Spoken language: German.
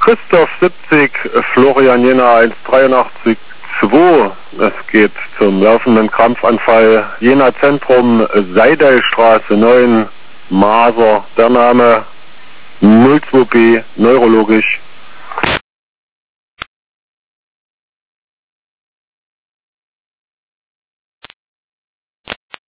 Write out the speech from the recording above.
Christoph 70, Florian Jena 183 2. Es geht zum laufenden Krampfanfall Jena Zentrum, Seidelstraße 9, Maser. Der Name 02B, neurologisch